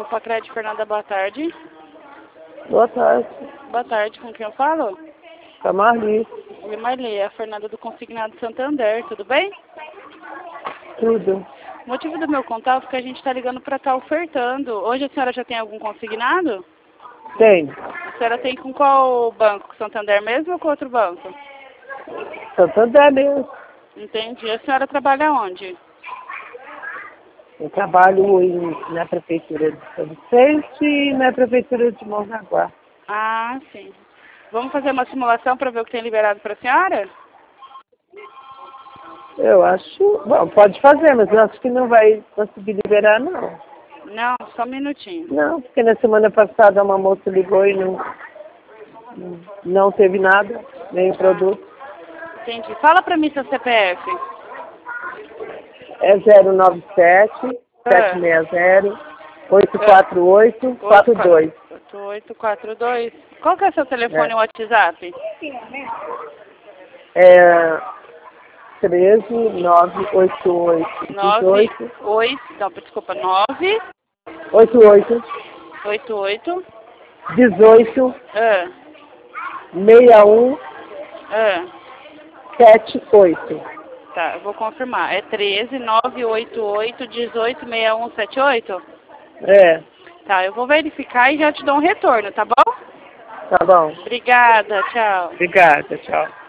Pacred Fernanda, boa tarde. Boa tarde. Boa tarde, com quem eu falo? Com a Marli. Oi, Marli, é a Fernanda do Consignado Santander, tudo bem? Tudo. O motivo do meu contato é que a gente está ligando para estar ofertando. Hoje a senhora já tem algum consignado? Tem. A senhora tem com qual banco? Com Santander mesmo ou com outro banco? Santander mesmo. Entendi. A senhora trabalha onde? Eu trabalho na prefeitura de São Vicente e na prefeitura de Mongaguá. Ah, sim. Vamos fazer uma simulação para ver o que tem liberado para a senhora? Eu acho... Bom, pode fazer, mas eu acho que não vai conseguir liberar, não. Não, só um minutinho. Não, porque na semana passada uma moça ligou e não teve nada, nem produto. Entendi. Fala para mim seu CPF. É 097 760 848 42. 8842. Qual que é o seu telefone e WhatsApp? É 13 988 18 Não, desculpa, 9 88 88 18 ah, 61 ah. 78. Tá, eu vou confirmar. É 13 988 18 6178? É, Tá, eu vou verificar e já te dou um retorno, tá bom? tá bom. Obrigada, tchau. Obrigada, tchau.